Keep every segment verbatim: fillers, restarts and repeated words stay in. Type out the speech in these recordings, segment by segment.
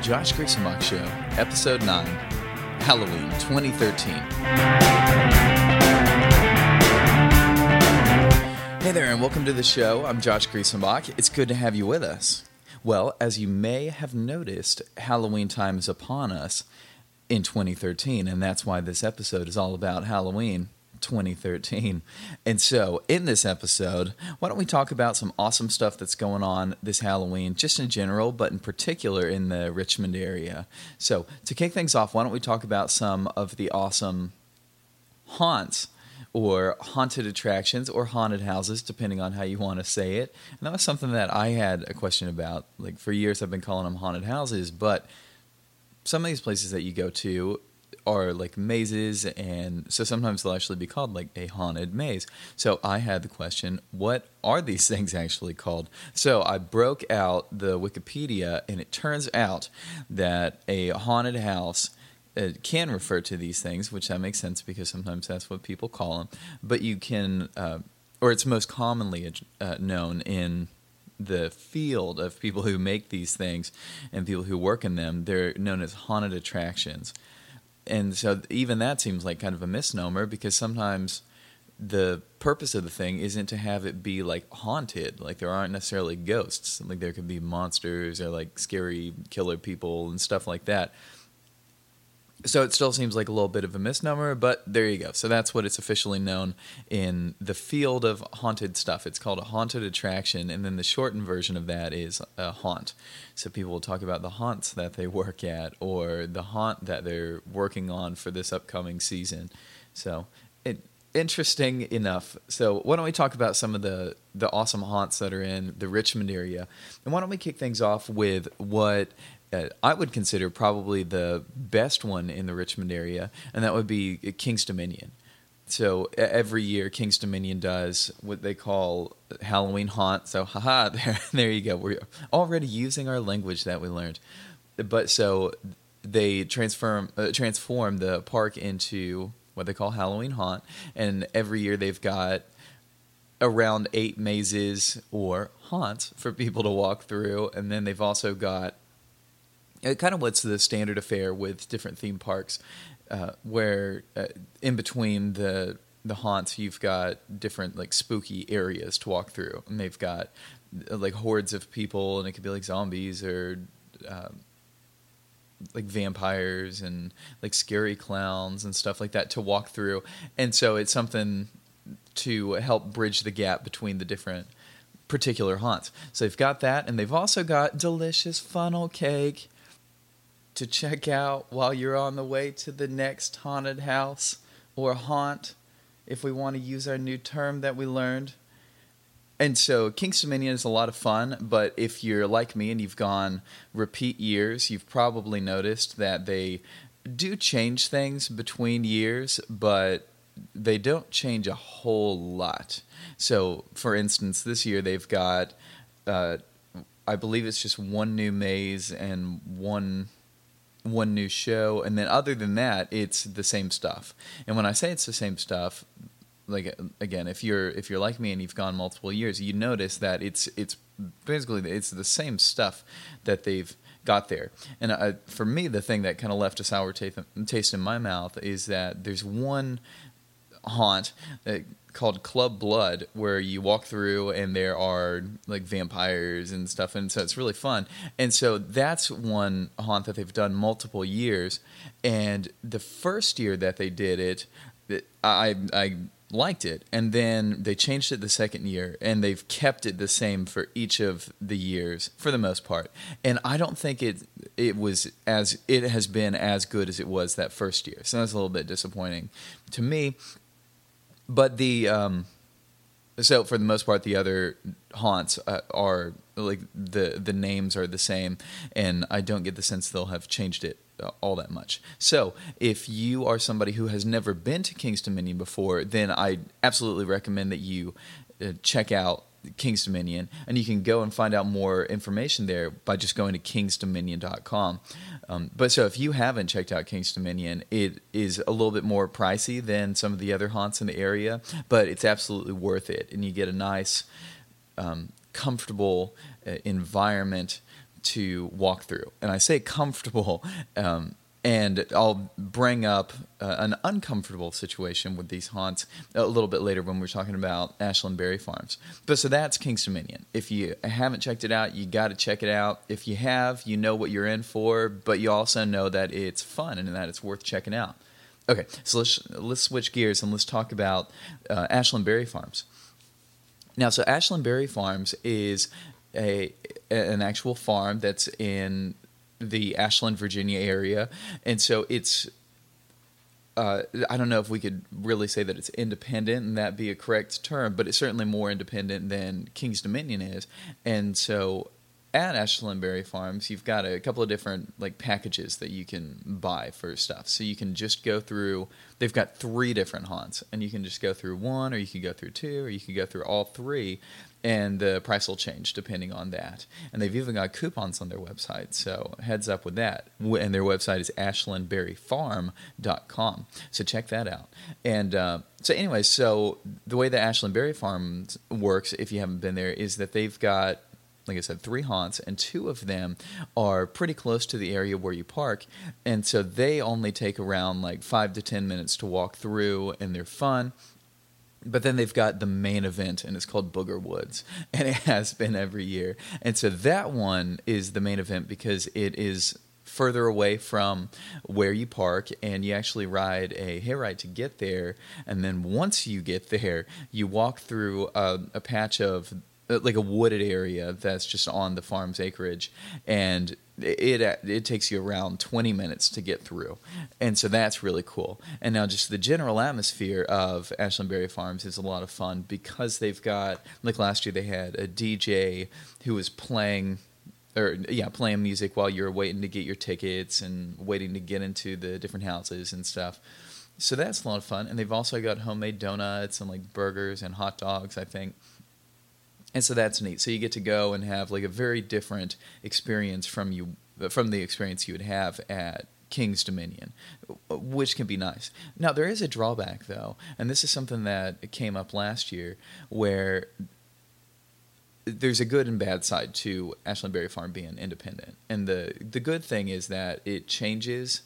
Josh Griesenbach Show, Episode nine, Halloween twenty thirteen. Hey there, and welcome to the show. I'm Josh Griesenbach. It's good to have you with us. Well, as you may have noticed, Halloween time is upon us in twenty thirteen, and that's why this episode is all about Halloween twenty thirteen. And so, in this episode, why don't we talk about some awesome stuff that's going on this Halloween, just in general, but in particular in the Richmond area. So, to kick things off, why don't we talk about some of the awesome haunts, or haunted attractions, or haunted houses, depending on how you want to say it. And that was something that I had a question about. Like, for years I've been calling them haunted houses, but some of these places that you go to are like mazes, and so sometimes they'll actually be called like a haunted maze. So I had the question, what are these things actually called? So I broke out the Wikipedia, and it turns out that a haunted house uh, can refer to these things, which that makes sense because sometimes that's what people call them. But you can, uh, or it's most commonly uh, known in the field of people who make these things and people who work in them. They're known as haunted attractions. And so even that seems like kind of a misnomer, because sometimes the purpose of the thing isn't to have it be like haunted. Like, there aren't necessarily ghosts. Like, there could be monsters or like scary killer people and stuff like that. So it still seems like a little bit of a misnomer, but there you go. So that's what it's officially known in the field of haunted stuff. It's called a haunted attraction, and then the shortened version of that is a haunt. So people will talk about the haunts that they work at, or the haunt that they're working on for this upcoming season. So it, interesting enough. So why don't we talk about some of the, the awesome haunts that are in the Richmond area, and why don't we kick things off with what Uh, I would consider probably the best one in the Richmond area, and that would be King's Dominion. So every year, King's Dominion does what they call Halloween Haunt. So, haha, there, there you go. We're already using our language that we learned. But so they transform uh, transform the park into what they call Halloween Haunt, and every year they've got around eight mazes or haunts for people to walk through, and then they've also got It kind of what's the standard affair with different theme parks, uh, where uh, in between the the haunts, you've got different like spooky areas to walk through, and they've got uh, like hordes of people, and it could be like zombies or um, like vampires and like scary clowns and stuff like that to walk through, and so it's something to help bridge the gap between the different particular haunts. So they've got that, and they've also got delicious funnel cake to check out while you're on the way to the next haunted house or haunt, if we want to use our new term that we learned. And so King's Dominion is a lot of fun, but if you're like me and you've gone repeat years, you've probably noticed that they do change things between years, but they don't change a whole lot. So, for instance, this year they've got, uh, I believe it's just one new maze and one... one new show, and then other than that, it's the same stuff. And when I say it's the same stuff, like, again, if you're if you're like me and you've gone multiple years, you notice that it's it's basically it's the same stuff that they've got there. And I, for me, the thing that kind of left a sour taste taste in my mouth is that there's one haunt that called Club Blood, where you walk through and there are like vampires and stuff, and so it's really fun. And so that's one haunt that they've done multiple years, and the first year that they did it, I I liked it, and then they changed it the second year, and they've kept it the same for each of the years for the most part. And I don't think it it was as it has been as good as it was that first year. So that's a little bit disappointing to me. But the um, so for the most part, the other haunts uh, are like the the names are the same, and I don't get the sense they'll have changed it all that much. So if you are somebody who has never been to King's Dominion before, then I absolutely recommend that you uh, check out King's Dominion, and you can go and find out more information there by just going to kings dominion dot com. Um, but so if you haven't checked out King's Dominion, it is a little bit more pricey than some of the other haunts in the area, but it's absolutely worth it, and you get a nice, um, comfortable uh, environment to walk through. And I say comfortable, um, and I'll bring up uh, an uncomfortable situation with these haunts a little bit later when we're talking about Ashland Berry Farms. But so that's Kings Dominion. If you haven't checked it out, you got to check it out. If you have, you know what you're in for, but you also know that it's fun and that it's worth checking out. Okay, so let's let's switch gears and let's talk about uh, Ashland Berry Farms. Now, so Ashland Berry Farms is a an actual farm that's in the Ashland, Virginia area, and so it's uh, I don't know if we could really say that it's independent and that be a correct term, but it's certainly more independent than Kings Dominion is, and so at Ashland Berry Farms, you've got a couple of different like packages that you can buy for stuff. So you can just go through. They've got three different haunts, and you can just go through one, or you can go through two, or you can go through all three, and the price will change depending on that. And they've even got coupons on their website, so heads up with that. And their website is ashland berry farm dot com, so check that out. And uh, so anyway, so the way the Ashland Berry Farms works, if you haven't been there, is that they've got, like I said, three haunts, and two of them are pretty close to the area where you park, and so they only take around like five to ten minutes to walk through, and they're fun. But then they've got the main event, and it's called Booger Woods, and it has been every year. And so that one is the main event because it is further away from where you park, and you actually ride a hayride to get there, and then once you get there, you walk through a, a patch of like a wooded area that's just on the farm's acreage, and it it takes you around twenty minutes to get through, and so that's really cool. And now just the general atmosphere of Ashland Berry Farms is a lot of fun because they've got, like last year they had a D J who was playing or yeah playing music while you're waiting to get your tickets and waiting to get into the different houses and stuff. So that's a lot of fun. And they've also got homemade donuts and like burgers and hot dogs, I think. And so that's neat. So you get to go and have like a very different experience from you from the experience you would have at Kings Dominion, which can be nice. Now, there is a drawback, though, and this is something that came up last year, where there's a good and bad side to Ashland Berry Farm being independent. And the, the good thing is that it changes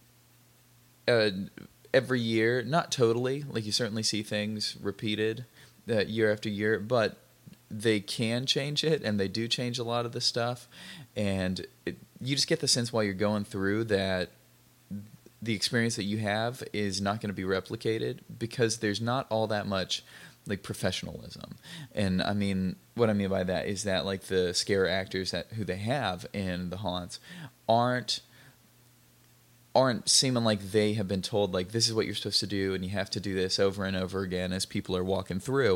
uh, every year. Not totally. Like, you certainly see things repeated uh, year after year, but they can change it, and they do change a lot of the stuff, and it, you just get the sense while you're going through that the experience that you have is not going to be replicated because there's not all that much like professionalism. And I mean, what I mean by that is that like the scare actors that who they have in the haunts aren't aren't seeming like they have been told like this is what you're supposed to do and you have to do this over and over again as people are walking through.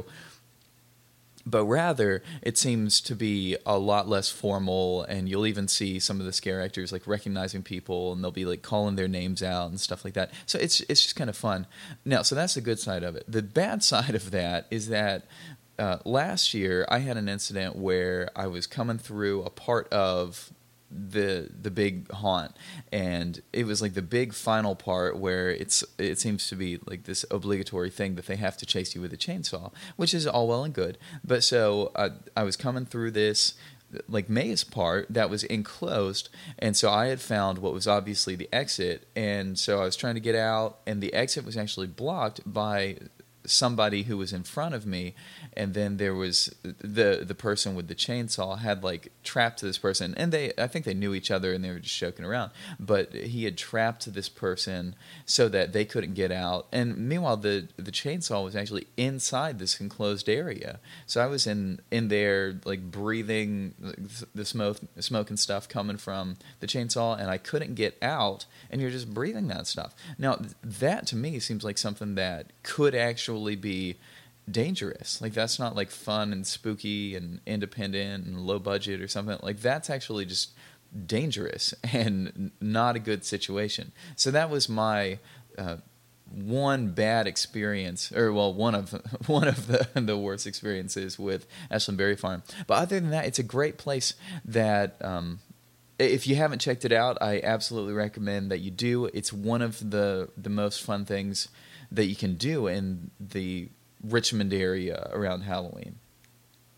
But rather, it seems to be a lot less formal, and you'll even see some of the scare actors like recognizing people, and they'll be like calling their names out and stuff like that. So it's it's just kind of fun. Now, so that's the good side of it. The bad side of that is that uh, last year I had an incident where I was coming through a part of the the big haunt, and it was like the big final part where it's it seems to be like this obligatory thing that they have to chase you with a chainsaw, which is all well and good. But so uh, I was coming through this like maze part that was enclosed, and so I had found what was obviously the exit, and so I was trying to get out, and the exit was actually blocked by somebody who was in front of me, and then there was the the person with the chainsaw had like trapped this person, and they I think they knew each other and they were just joking around, but he had trapped this person so that they couldn't get out, and meanwhile the the chainsaw was actually inside this enclosed area, so I was in in there like breathing the smoke smoke and stuff coming from the chainsaw, and I couldn't get out, and you're just breathing that stuff. Now that to me seems like something that could actually be dangerous. Like that's not like fun and spooky and independent and low budget or something. Like that's actually just dangerous and not a good situation. So that was my uh, one bad experience, or well, one of one of the the worst experiences with Ashland Berry Farm. But other than that, it's a great place that. Um, If you haven't checked it out, I absolutely recommend that you do. It's one of the the most fun things that you can do in the Richmond area around Halloween.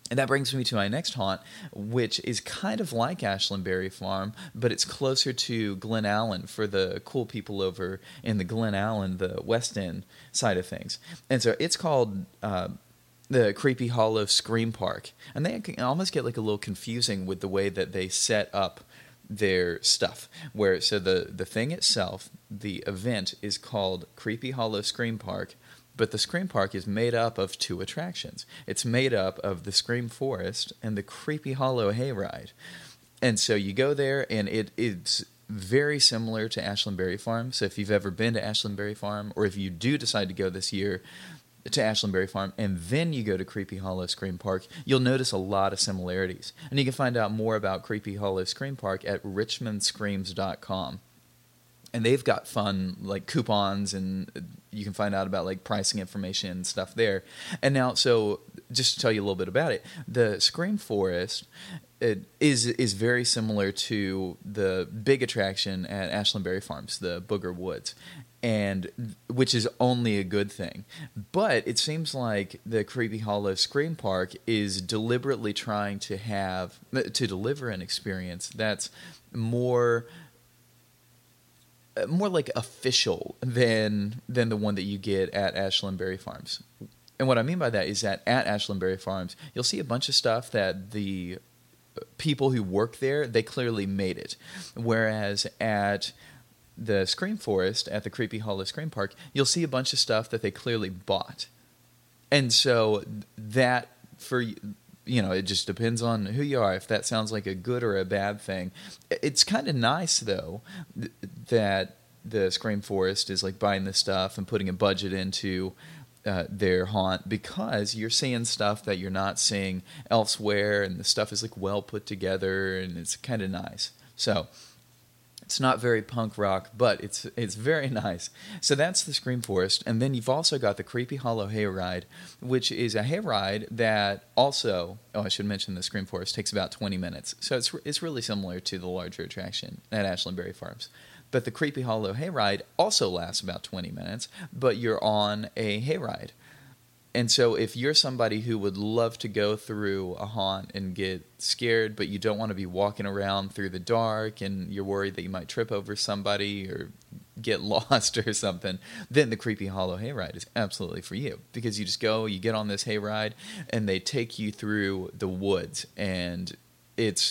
And that brings me to my next haunt, which is kind of like Ashland Berry Farm, but it's closer to Glen Allen for the cool people over in the Glen Allen, the West End side of things. And so it's called uh, the Creepy Hollow Scream Park. And they can almost get like a little confusing with the way that they set up their stuff. Where so the, the thing itself, the event is called Creepy Hollow Scream Park. But the Scream Park is made up of two attractions. It's made up of the Scream Forest and the Creepy Hollow Hayride. And so you go there, and it, it's very similar to Ashland Berry Farm. So if you've ever been to Ashland Berry Farm, or if you do decide to go this year to Ashland Berry Farm, and then you go to Creepy Hollow Scream Park, you'll notice a lot of similarities. And you can find out more about Creepy Hollow Scream Park at richmond screams dot com. And they've got fun, like, coupons, and you can find out about, like, pricing information and stuff there. And now, so, just to tell you a little bit about it, the Scream Forest it is is very similar to the big attraction at Ashland Berry Farms, the Booger Woods, and which is only a good thing. But it seems like the Creepy Hollow Scream Park is deliberately trying to have, to deliver an experience that's more... more like official than than the one that you get at Ashland Berry Farms. And what I mean by that is that at Ashland Berry Farms, you'll see a bunch of stuff that the people who work there, they clearly made it. Whereas at the Scream Forest, at the Creepy Hollow Scream Park, you'll see a bunch of stuff that they clearly bought. And so that, for... you know, it just depends on who you are, if that sounds like a good or a bad thing. It's kind of nice, though, th- that the Scream Forest is, like, buying this stuff and putting a budget into uh, their haunt, because you're seeing stuff that you're not seeing elsewhere, and the stuff is, like, well put together, and it's kind of nice. So... it's not very punk rock, but it's it's very nice. So that's the Scream Forest. And then you've also got the Creepy Hollow Hayride, which is a hayride that also, oh, I should mention the Scream Forest takes about twenty minutes. So it's it's really similar to the larger attraction at Ashland Berry Farms. But the Creepy Hollow Hayride also lasts about twenty minutes, but you're on a hayride. And so if you're somebody who would love to go through a haunt and get scared, but you don't want to be walking around through the dark and you're worried that you might trip over somebody or get lost or something, then the Creepy Hollow Hayride is absolutely for you. Because you just go, you get on this hayride, and they take you through the woods. And it's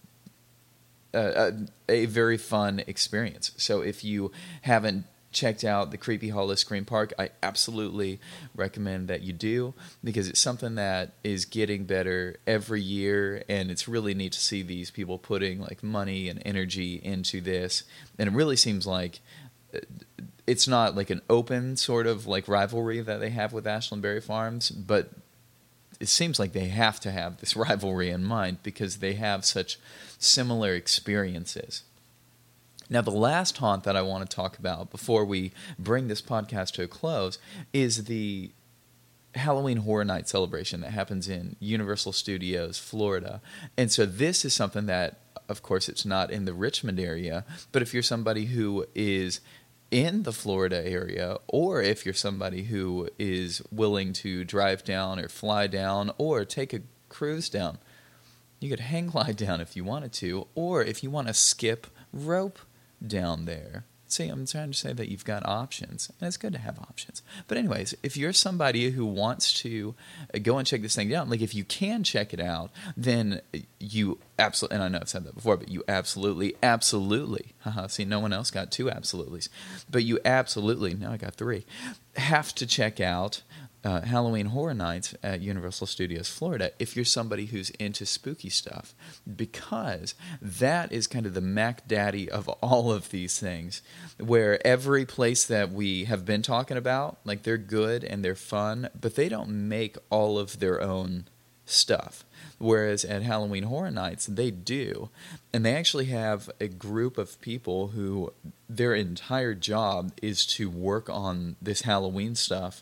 a, a, a very fun experience. So if you haven't checked out the Creepy Hollow Scream Park, I absolutely recommend that you do, because it's something that is getting better every year, and it's really neat to see these people putting like money and energy into this. And it really seems like it's not like an open sort of like rivalry that they have with Ashland Berry Farms, but it seems like they have to have this rivalry in mind because they have such similar experiences. Now, the last haunt that I want to talk about before we bring this podcast to a close is the Halloween Horror Night celebration that happens in Universal Studios, Florida. And so this is something that, of course, it's not in the Richmond area, but if you're somebody who is in the Florida area, or if you're somebody who is willing to drive down or fly down or take a cruise down, you could hang glide down if you wanted to, or if you want to skip rope down there. See, I'm trying to say that you've got options, and it's good to have options. But anyways, if you're somebody who wants to go and check this thing out, like if you can check it out, then you absolutely, and I know I've said that before, but you absolutely, absolutely, haha, see, no one else got two absolutelys, but you absolutely, now I got three, have to check out Uh, Halloween Horror Nights at Universal Studios Florida if you're somebody who's into spooky stuff, because that is kind of the Mac Daddy of all of these things, where every place that we have been talking about, like they're good and they're fun, but they don't make all of their own stuff. Whereas at Halloween Horror Nights, they do. And they actually have a group of people who their entire job is to work on this Halloween stuff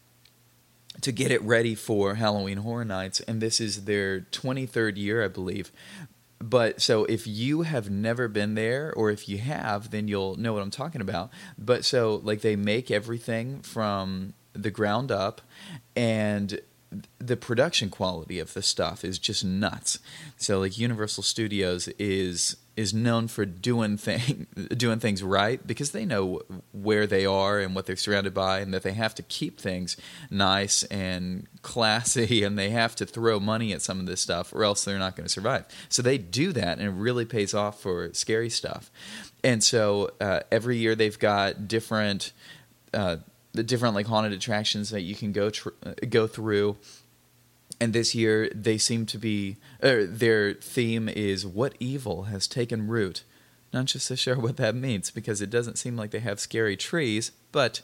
to get it ready for Halloween Horror Nights, and this is their twenty-third year, I believe. But so if you have never been there, or if you have, then you'll know what I'm talking about. But so like they make everything from the ground up, and the production quality of the stuff is just nuts. So like Universal Studios is is known for doing thing doing things right because they know where they are and what they're surrounded by, and that they have to keep things nice and classy, and they have to throw money at some of this stuff or else they're not going to survive. So they do that, and it really pays off for scary stuff. And so uh, every year they've got different uh, the different like haunted attractions that you can go tr- go through. And this year they seem to be er, their theme is what evil has taken root. Not just so sure what that means because it doesn't seem like they have scary trees, but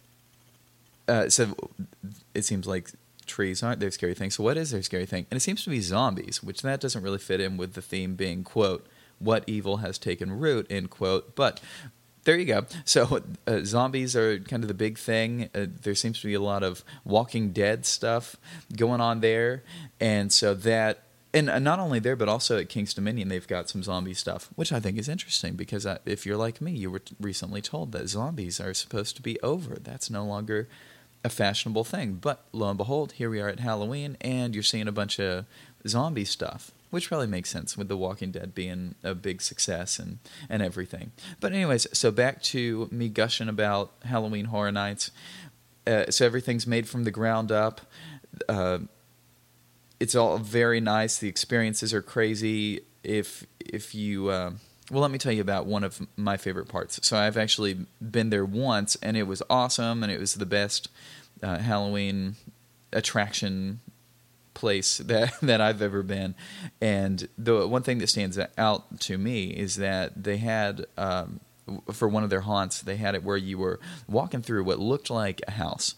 uh, so it seems like trees aren't their scary thing. So what is their scary thing? And it seems to be zombies, which that doesn't really fit in with the theme being, quote, what evil has taken root, end quote. But there you go. So uh, zombies are kind of the big thing. Uh, there seems to be a lot of Walking Dead stuff going on there. And so that, and uh, not only there, but also at King's Dominion, they've got some zombie stuff, which I think is interesting because uh, if you're like me, you were t- recently told that zombies are supposed to be over. That's no longer a fashionable thing. But lo and behold, here we are at Halloween, and you're seeing a bunch of zombie stuff, which probably makes sense with The Walking Dead being a big success and, and everything. But anyways, so back to me gushing about Halloween Horror Nights. Uh, so everything's made from the ground up. Uh, it's all very nice. The experiences are crazy. If if you... Uh, well, let me tell you about one of my favorite parts. So I've actually been there once, and it was awesome, and it was the best uh, Halloween attraction place that that I've ever been. And the one thing that stands out to me is that they had um, for one of their haunts, they had it where you were walking through what looked like a house.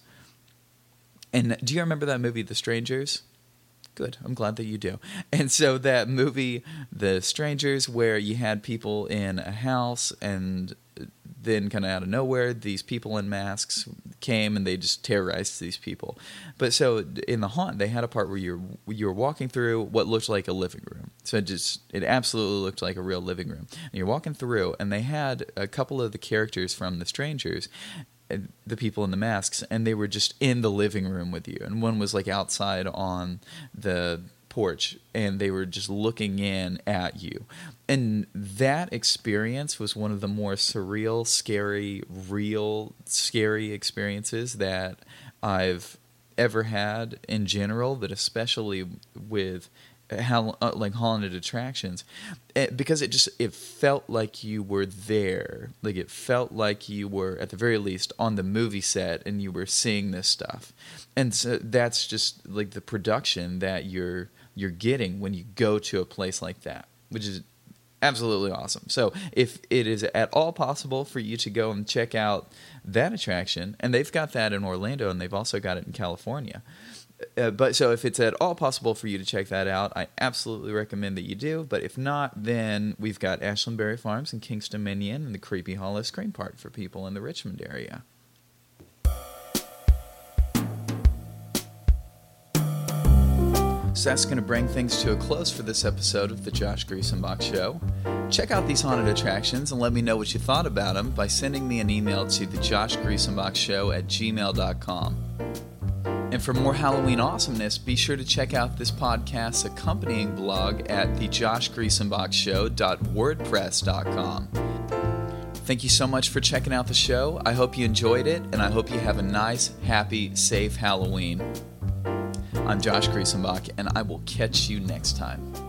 And do you remember that movie The Strangers? Good. I'm glad that you do. And so that movie The Strangers, where you had people in a house, and then kind of out of nowhere, these people in masks came and they just terrorized these people. But so in the haunt, they had a part where you're you were walking through what looked like a living room. So it just it absolutely looked like a real living room. And you're walking through, and they had a couple of the characters from The Strangers, the people in the masks, and they were just in the living room with you. And one was like outside on the porch, and they were just looking in at you. And that experience was one of the more surreal, scary, real, scary experiences that I've ever had in general, but especially with how uh, like haunted attractions, it, because it just it felt like you were there. Like it felt like you were at the very least on the movie set and you were seeing this stuff. And so that's just like the production that you're you're getting when you go to a place like that, which is absolutely awesome. So if it is at all possible for you to go and check out that attraction, and they've got that in Orlando and they've also got it in California. Uh, but so if it's at all possible for you to check that out, I absolutely recommend that you do. But if not, then we've got Ashland Berry Farms and King's Dominion and the Creepy Hollow Scream Park for people in the Richmond area. So that's going to bring things to a close for this episode of the Josh Griesenbach Show. Check out these haunted attractions and let me know what you thought about them by sending me an email to the Josh Griesenbach Show at gmail dot com. And for more Halloween awesomeness, be sure to check out this podcast's accompanying blog at the josh griesenbach show dot wordpress dot com. Thank you so much for checking out the show. I hope you enjoyed it, and I hope you have a nice, happy, safe Halloween. I'm Josh Griesenbach, and I will catch you next time.